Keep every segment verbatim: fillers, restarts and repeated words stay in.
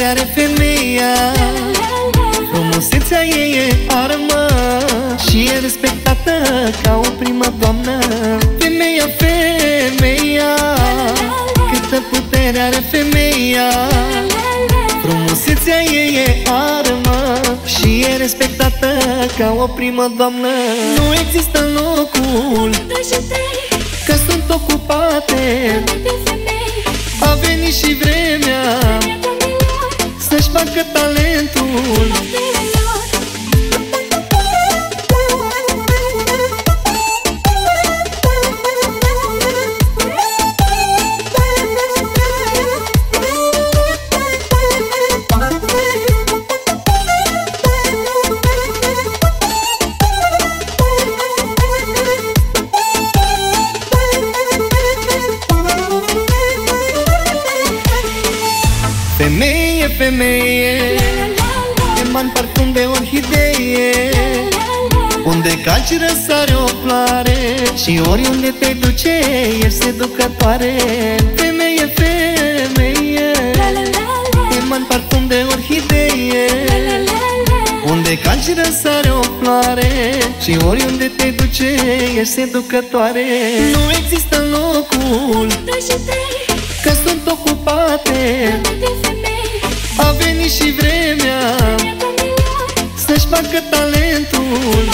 are femeia, frumusețea ei e armă și e respectată ca o primă doamnă. Femeia, femeia, câtă putere are femeia, frumusețea ei e armă și e respectată ca o primă doamnă. Nu există locul că sunt ocupate, a venit și vremea să-și facă talentul. Femeie, femeie, eman parfum de orhidee, unde calci răsare o floare și oriunde te duce ești seducătoare. Femeie, femeie, eman parfum de orhidee, unde calci răsare o floare și oriunde te duce ești seducătoare. Nu există locul că sunt ocupate, a venit și vremea să-și facă talentul.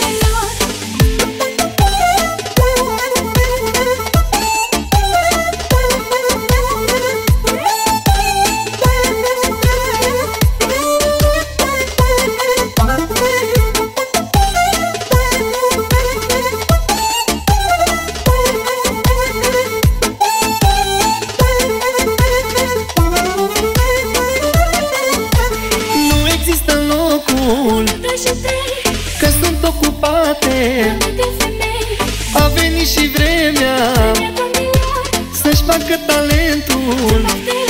Că sunt ocupate, a venit și vremea să-și facă talentul.